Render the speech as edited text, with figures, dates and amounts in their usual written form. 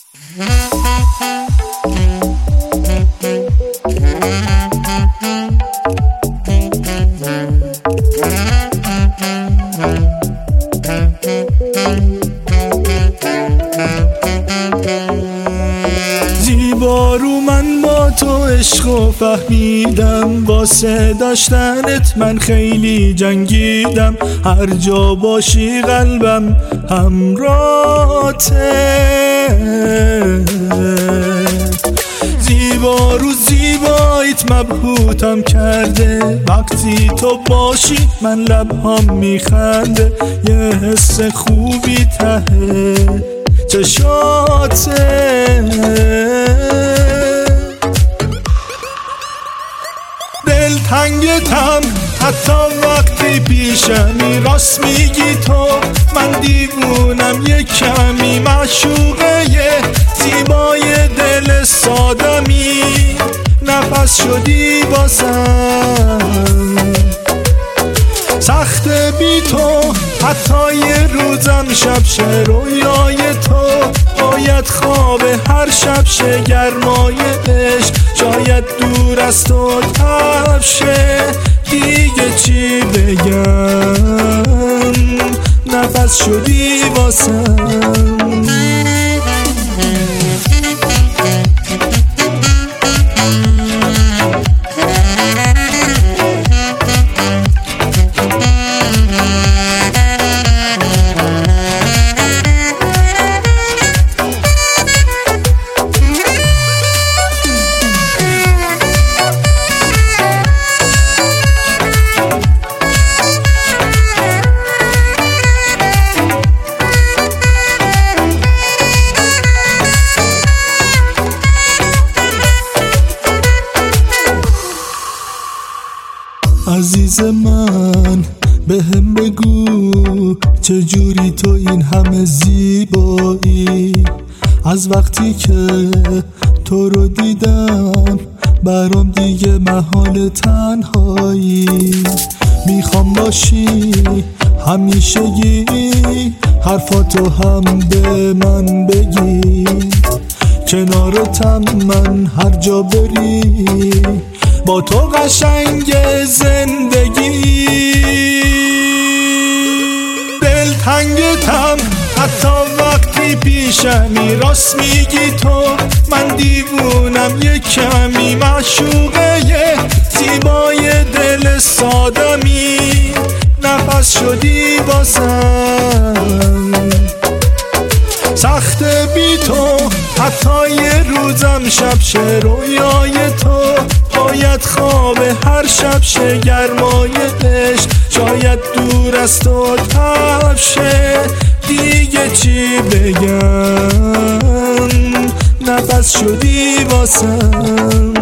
زیبارو من با تو عشقو فهمیدم، واسه داشتنت من خیلی جنگیدم، هر جا باشی قلبم همراته. زیبارو زیباییت مبهوتم کرده، وقتی تو باشی من لبهام میخنده، یه حس خوبی ته چشاته. دلتنگتم حتی وقتی پیشمی، راست میگی تو من دیوونم، یه کمی معشوقه زیبای دل سادمی، نفس شدی باسم. سخت بی تو حتی یه روزم شب شه، رویای تو باید خواب هر شب شه، گرمای عشق شاید دور از تو تب شه، دیگه چی بگم نفس شدی واسم. عزیز من بهم بگو چجوری تو این همه زیبایی، از وقتی که تو رو دیدم برام دیگه محال تنهایی، میخوام باشی همیشگی، حرفاتو هم به من بگی، کنارتم من هر جا بری، با تو قشنگ زندگی. دلتنگتم حتی وقتی پیشمی، راست میگی تو من دیوونم، یه کمی معشوقه زیبای دل سادمی، نفس شدی باسم. سخت بی تو حتی یه روزم شب شه، رویای تو باید خواب هر شب شه، گرمای عشق شاید دور از تو تب شه، دیگه چی بگم نفس شدی واسم.